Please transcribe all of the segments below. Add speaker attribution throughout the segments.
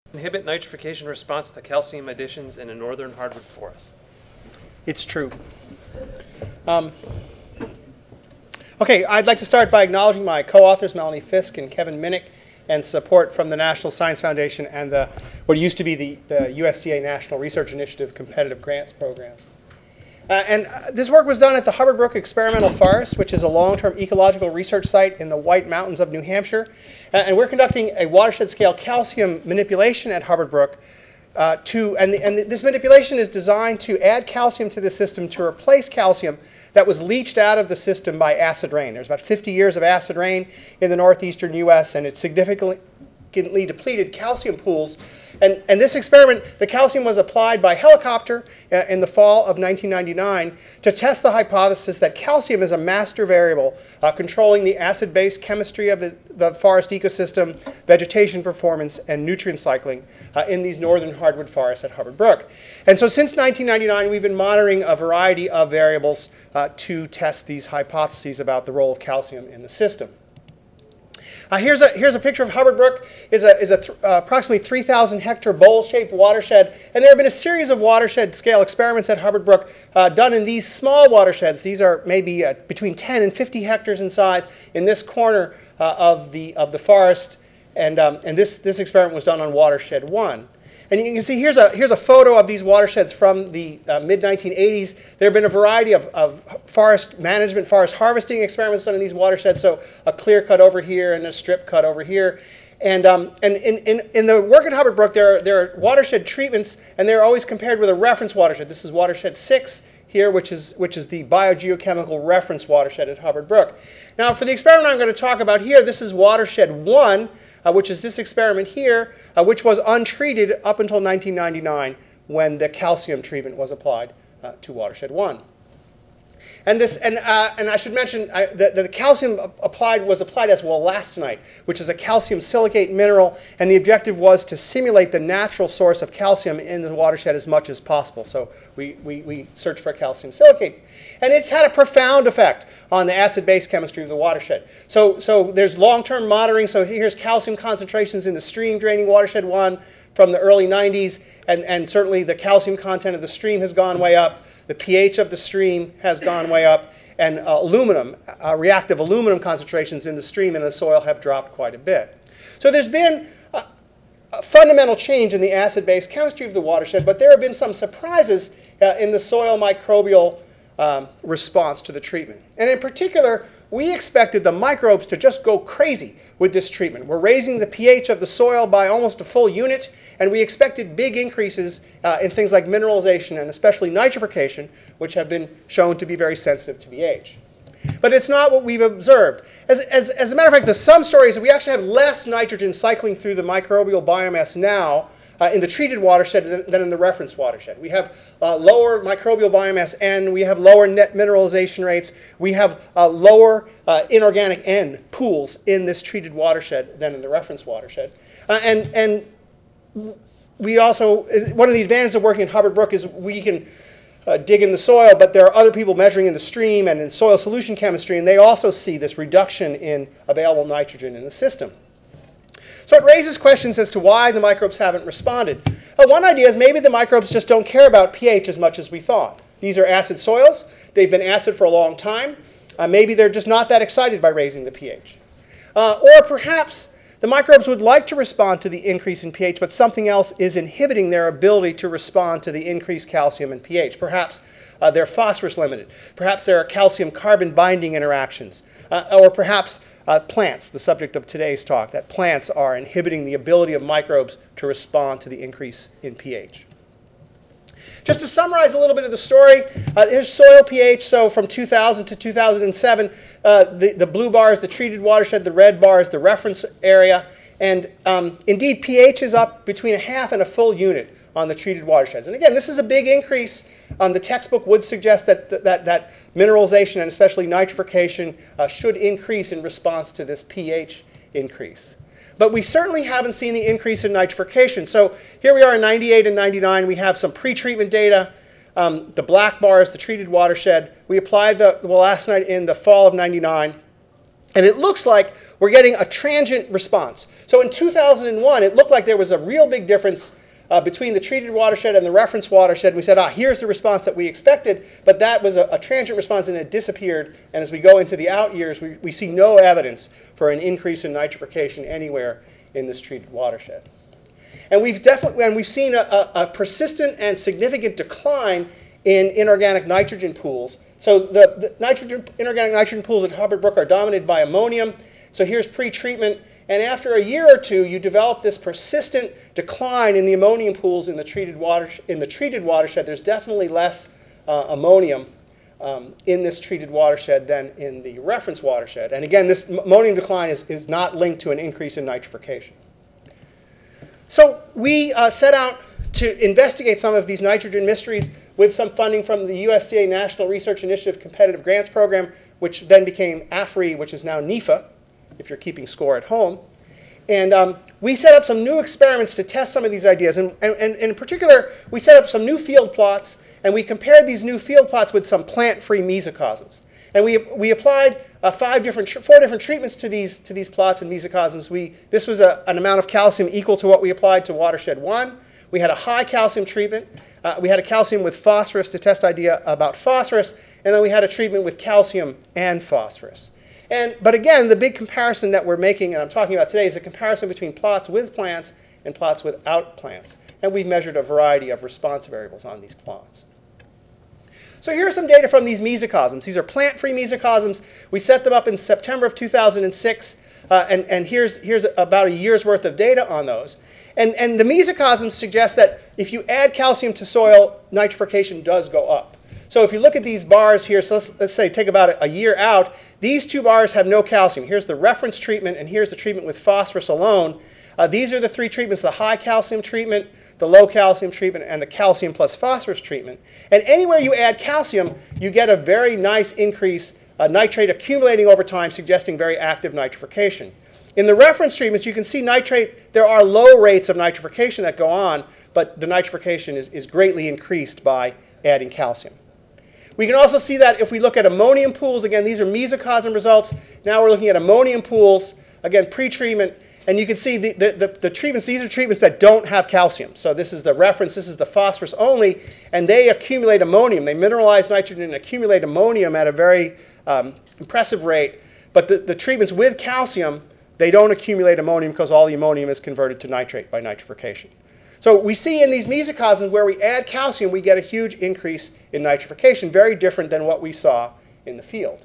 Speaker 1: Inhibit nitrification response to calcium additions in a northern hardwood forest.
Speaker 2: It's true. Okay, I'd like to start by acknowledging my co-authors, Melanie Fisk and Kevin Minnick, and support from the National Science Foundation and what used to be the USDA National Research Initiative Competitive Grants Program. This work was done at the Hubbard Brook Experimental Forest, which is a long-term ecological research site in the White Mountains of New Hampshire. And we're conducting a watershed-scale calcium manipulation at Hubbard Brook. This manipulation is designed to add calcium to the system to replace calcium that was leached out of the system by acid rain. There's about 50 years of acid rain in the northeastern U.S., and it significantly depleted calcium pools. And this experiment, the calcium was applied by helicopter in the fall of 1999 to test the hypothesis that calcium is a master variable controlling the acid-base chemistry of the forest ecosystem, vegetation performance, and nutrient cycling in these northern hardwood forests at Hubbard Brook. And so since 1999, we've been monitoring a variety of variables to test these hypotheses about the role of calcium in the system. Here's a picture of Hubbard Brook. It's approximately 3,000 hectare bowl-shaped watershed. And there have been a series of watershed-scale experiments at Hubbard Brook done in these small watersheds. These are maybe between 10 and 50 hectares in size in this corner of the forest. And this experiment was done on watershed 1. And you can see here's a photo of these watersheds from the mid-1980s. There have been a variety of forest management, forest harvesting experiments done in these watersheds. So a clear cut over here and a strip cut over here. And in the work at Hubbard Brook, there are watershed treatments, and they're always compared with a reference watershed. This is watershed 6 here, which is the biogeochemical reference watershed at Hubbard Brook. Now, for the experiment I'm going to talk about here, this is watershed 1. Which is this experiment here, which was untreated up until 1999 when the calcium treatment was applied to watershed 1. And I should mention that the calcium was applied as wollastonite, which is a calcium silicate mineral, and the objective was to simulate the natural source of calcium in the watershed as much as possible. So we searched for calcium silicate. And it's had a profound effect on the acid-base chemistry of the watershed. So there's long-term monitoring. So here's calcium concentrations in the stream draining watershed 1 from the early 90s, and certainly the calcium content of the stream has gone way up. The pH of the stream has gone way up, and reactive aluminum concentrations in the stream and the soil have dropped quite a bit. So there's been a fundamental change in the acid-base chemistry of the watershed, but there have been some surprises in the soil microbial response to the treatment. And in particular, we expected the microbes to just go crazy with this treatment. We're raising the pH of the soil by almost a full unit, and we expected big increases in things like mineralization and especially nitrification, which have been shown to be very sensitive to pH. But it's not what we've observed. As a matter of fact, the some stories that we actually have less nitrogen cycling through the microbial biomass now in the treated watershed than in the reference watershed. We have lower microbial biomass N. We have lower net mineralization rates. We have lower inorganic N pools in this treated watershed than in the reference watershed. And we also, one of the advantages of working in Hubbard Brook is we can dig in the soil, but there are other people measuring in the stream and in soil solution chemistry, and they also see this reduction in available nitrogen in the system. So it raises questions as to why the microbes haven't responded. One idea is maybe the microbes just don't care about pH as much as we thought. These are acid soils. They've been acid for a long time. Maybe they're just not that excited by raising the pH. Or perhaps the microbes would like to respond to the increase in pH, but something else is inhibiting their ability to respond to the increased calcium and pH. Perhaps they're phosphorus limited. Perhaps there are calcium-carbon binding interactions. Or perhaps plants, the subject of today's talk, that plants are inhibiting the ability of microbes to respond to the increase in pH. Just to summarize a little bit of the story, here's soil pH. So from 2000 to 2007, the blue bar is the treated watershed, the red bar is the reference area. And indeed, pH is up between a half and a full unit on the treated watersheds. And again, this is a big increase. The textbook would suggest that mineralization and especially nitrification should increase in response to this pH increase. But we certainly haven't seen the increase in nitrification. So here we are in 98 and 99. We have some pre-treatment data. The black bar is the treated watershed. We applied the wollastonite in the fall of 99. And it looks like we're getting a transient response. So in 2001, it looked like there was a real big difference between the treated watershed and the reference watershed. We said, here's the response that we expected, but that was a transient response and it disappeared. And as we go into the out years, we see no evidence for an increase in nitrification anywhere in this treated watershed. And we've seen a persistent and significant decline in inorganic nitrogen pools. So the inorganic nitrogen pools at Hubbard Brook are dominated by ammonium. So here's pre-treatment. And after a year or two, you develop this persistent decline in the ammonium pools in the treated watershed. There's definitely less ammonium in this treated watershed than in the reference watershed. And again, this ammonium decline is not linked to an increase in nitrification. So we set out to investigate some of these nitrogen mysteries with some funding from the USDA National Research Initiative Competitive Grants Program, which then became AFRI, which is now NEFA, if you're keeping score at home. And we set up some new experiments to test some of these ideas. And in particular, we set up some new field plots, and we compared these new field plots with some plant-free mesocosms. And we applied four different treatments to these plots and mesocosms. This was an amount of calcium equal to what we applied to watershed 1. We had a high calcium treatment. We had a calcium with phosphorus to test idea about phosphorus. And then we had a treatment with calcium and phosphorus. But again, the big comparison that we're making, and I'm talking about today, is the comparison between plots with plants and plots without plants. And we've measured a variety of response variables on these plots. So here are some data from these mesocosms. These are plant-free mesocosms. We set them up in September of 2006. And here's about a year's worth of data on those. And the mesocosms suggest that if you add calcium to soil, nitrification does go up. So if you look at these bars here, so let's say take about a year out, these two bars have no calcium. Here's the reference treatment, and here's the treatment with phosphorus alone. These are the three treatments: the high calcium treatment, the low calcium treatment, and the calcium plus phosphorus treatment. And anywhere you add calcium, you get a very nice increase, nitrate accumulating over time, suggesting very active nitrification. In the reference treatments, you can see nitrate, there are low rates of nitrification that go on, but the nitrification is greatly increased by adding calcium. We can also see that if we look at ammonium pools, again, these are mesocosm results. Now we're looking at ammonium pools, again, pre-treatment. And you can see the treatments, these are treatments that don't have calcium. So this is the reference, this is the phosphorus only, and they accumulate ammonium. They mineralize nitrogen and accumulate ammonium at a very impressive rate. But the treatments with calcium, they don't accumulate ammonium because all the ammonium is converted to nitrate by nitrification. So we see in these mesocosms where we add calcium, we get a huge increase in nitrification, very different than what we saw in the field.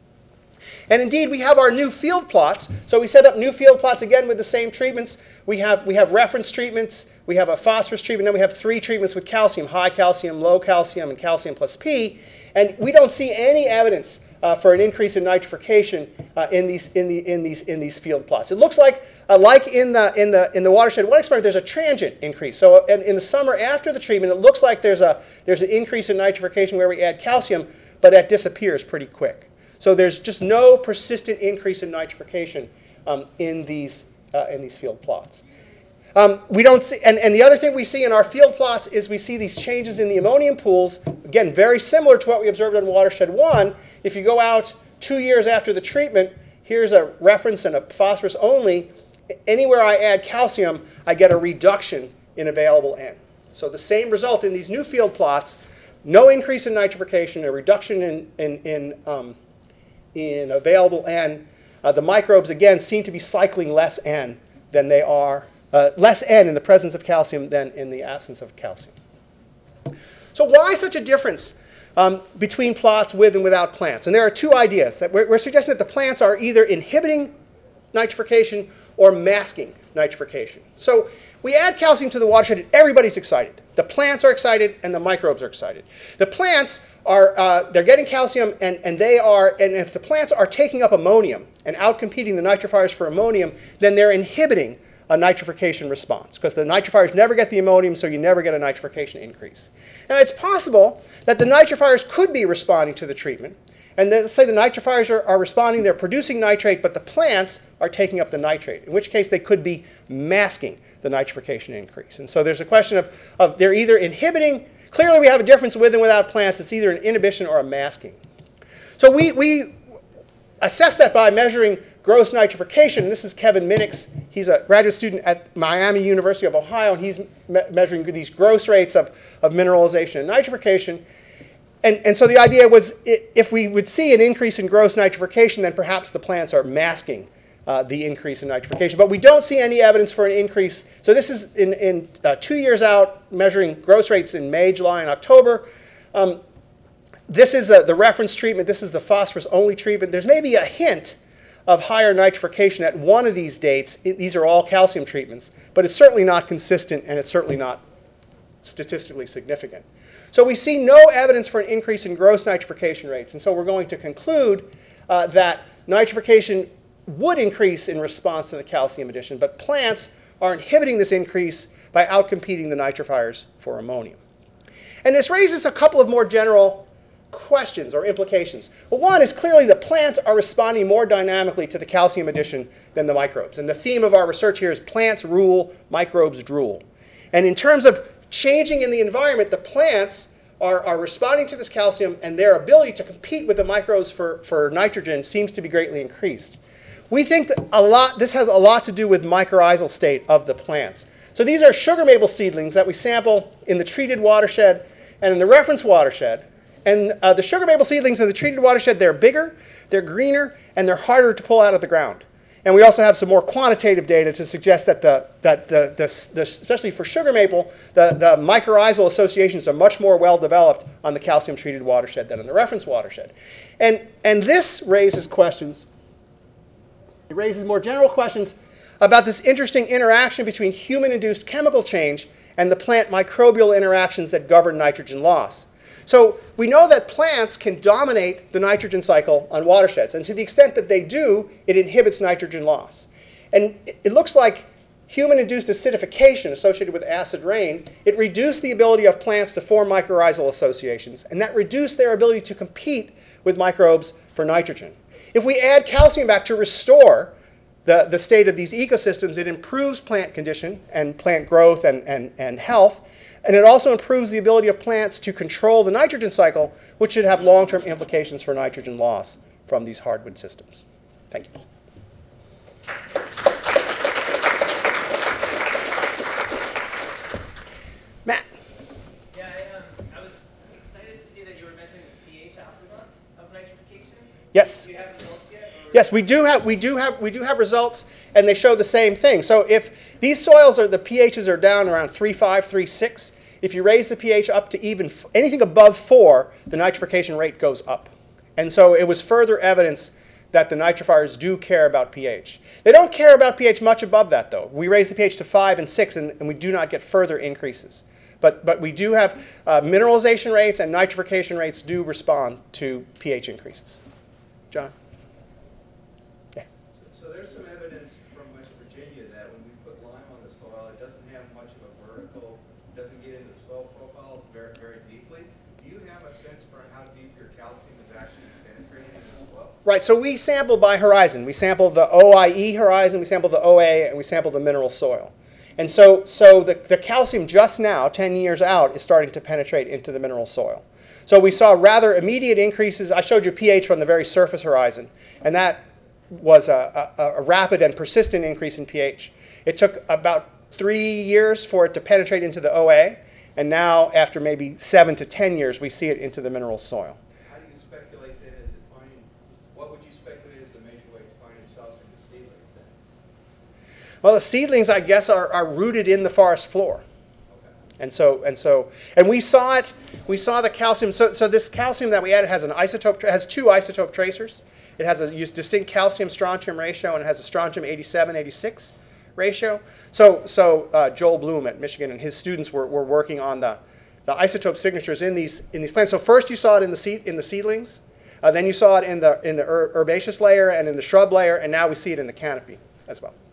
Speaker 2: And indeed, we have our new field plots. So we set up new field plots again with the same treatments. We have reference treatments. We have a phosphorus treatment. Then we have three treatments with calcium: high calcium, low calcium, and calcium plus P. And we don't see any evidence for an increase in nitrification in these field plots. It looks like in the watershed 1 experiment, there's a transient increase. So in the summer after the treatment, it looks like there's an increase in nitrification where we add calcium, but that disappears pretty quick. So there's just no persistent increase in nitrification in these field plots. We don't see, and the other thing we see in our field plots is we see these changes in the ammonium pools, again, very similar to what we observed on watershed 1. If you go out 2 years after the treatment, here's a reference and a phosphorus only. Anywhere I add calcium, I get a reduction in available N. So the same result in these new field plots: no increase in nitrification, a reduction in available N. The microbes, again, seem to be cycling less N than they are, less N in the presence of calcium than in the absence of calcium. So why such a difference between plots with and without plants? And there are two ideas. That we're suggesting that the plants are either inhibiting nitrification or masking nitrification. So we add calcium to the watershed and everybody's excited. The plants are excited and the microbes are excited. The plants are, they're getting calcium and if the plants are taking up ammonium and outcompeting the nitrifiers for ammonium, then they're inhibiting a nitrification response because the nitrifiers never get the ammonium, so you never get a nitrification increase. Now it's possible that the nitrifiers could be responding to the treatment. And then let's say the nitrifiers are responding, they're producing nitrate, but the plants are taking up the nitrate, in which case they could be masking the nitrification increase. And so there's a question of they're either inhibiting, clearly we have a difference with and without plants, it's either an inhibition or a masking. So we assess that by measuring gross nitrification. This is Kevin Minix. He's a graduate student at Miami University of Ohio, and he's measuring these gross rates of mineralization and nitrification. And so the idea was if we would see an increase in gross nitrification, then perhaps the plants are masking the increase in nitrification. But we don't see any evidence for an increase. So this is in 2 years out, measuring gross rates in May, July, and October. This is the reference treatment. This is the phosphorus-only treatment. There's maybe a hint of higher nitrification at one of these dates. These are all calcium treatments. But it's certainly not consistent, and it's certainly not statistically significant. So we see no evidence for an increase in gross nitrification rates. And so we're going to conclude that nitrification would increase in response to the calcium addition, but plants are inhibiting this increase by outcompeting the nitrifiers for ammonium. And this raises a couple of more general questions or implications. Well, one is clearly the plants are responding more dynamically to the calcium addition than the microbes. And the theme of our research here is plants rule, microbes drool. And in terms of changing in the environment, the plants are responding to this calcium, and their ability to compete with the microbes for nitrogen seems to be greatly increased. We think that this has a lot to do with mycorrhizal state of the plants. So these are sugar maple seedlings that we sample in the treated watershed and in the reference watershed. And the sugar maple seedlings in the treated watershed, they're bigger, they're greener, and they're harder to pull out of the ground. And we also have some more quantitative data to suggest that especially for sugar maple, the mycorrhizal associations are much more well developed on the calcium-treated watershed than in the reference watershed. And this raises questions. It raises more general questions about this interesting interaction between human-induced chemical change and the plant microbial interactions that govern nitrogen loss. So we know that plants can dominate the nitrogen cycle on watersheds. And to the extent that they do, it inhibits nitrogen loss. And it looks like human-induced acidification associated with acid rain, it reduced the ability of plants to form mycorrhizal associations. And that reduced their ability to compete with microbes for nitrogen. If we add calcium back to restore the state of these ecosystems, it improves plant condition and plant growth and health. And it also improves the ability of plants to control the nitrogen cycle, which should have long-term implications for nitrogen loss from these hardwood systems. Thank you. Matt.
Speaker 1: Yeah, I was excited to see that you were measuring the pH alpha of nitrification.
Speaker 2: Yes.
Speaker 1: Do you have results yet?
Speaker 2: Yes, we do have results, and they show the same thing. So if these soils the pHs are down around 3.5, 3.6, if you raise the pH up to even anything above 4, the nitrification rate goes up. And so it was further evidence that the nitrifiers do care about pH. They don't care about pH much above that, though. We raise the pH to 5 and 6, and we do not get further increases. But we do have mineralization rates, and nitrification rates do respond to pH increases. John? Yeah.
Speaker 3: So there's some evidence from West Virginia that when we put lime on the soil, it doesn't have much of a vertical, doesn't get into the soil profile very, very deeply. Do you have a sense for how deep your calcium is actually penetrating into the soil?
Speaker 2: Right, so we sample by horizon. We sample the OIE horizon, we sample the OA, and we sample the mineral soil. And so the calcium just now, 10 years out, is starting to penetrate into the mineral soil. So we saw rather immediate increases. I showed you pH from the very surface horizon, and that was a rapid and persistent increase in pH. It took about 3 years for it to penetrate into the OA, and now after maybe 7 to 10 years, we see it into the mineral soil.
Speaker 3: How do you speculate then as it finding, what would you speculate is the major way to find itself in the seedlings then?
Speaker 2: Well, the seedlings, I guess, are rooted in the forest floor. And we saw it. We saw the calcium. So this calcium that we added has an isotope. Has 2 isotope tracers. It has a distinct calcium-strontium ratio, and it has a strontium 87-86 ratio. So Joel Bloom at Michigan and his students were working on the isotope signatures in these plants. So first you saw it in the seedlings, then you saw it in the herbaceous layer and in the shrub layer, and now we see it in the canopy as well.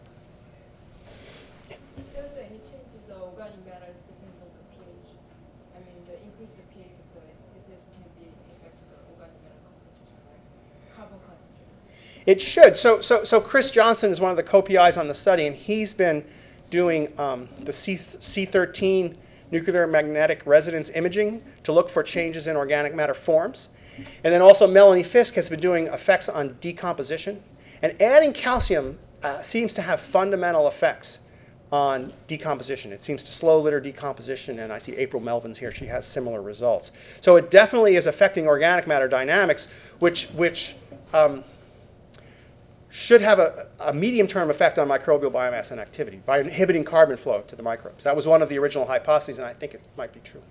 Speaker 2: It should. So Chris Johnson is one of the co-PIs on the study, and he's been doing the C13 nuclear magnetic resonance imaging to look for changes in organic matter forms. And then also Melanie Fisk has been doing effects on decomposition. And adding calcium seems to have fundamental effects on decomposition. It seems to slow litter decomposition, and I see April Melvin's here. She has similar results. So it definitely is affecting organic matter dynamics, which should have a medium-term effect on microbial biomass and activity by inhibiting carbon flow to the microbes. That was one of the original hypotheses, and I think it might be true.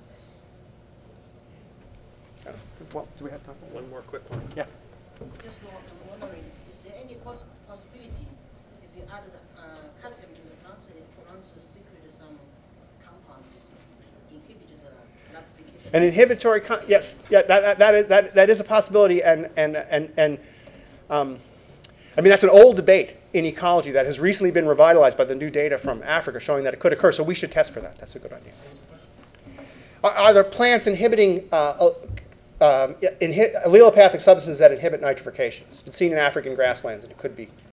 Speaker 2: Well, do we have time for one more quick one? Yeah.
Speaker 4: Just wondering, is there any possibility if you add calcium to the plants, plants secrete some compounds, inhibit the classification?
Speaker 2: An inhibitory, yes, yeah, that is a possibility, and I mean, that's an old debate in ecology that has recently been revitalized by the new data from Africa showing that it could occur, so we should test for that. That's a good idea. Are there plants inhibiting allelopathic substances that inhibit nitrification? It's been seen in African grasslands, and it could be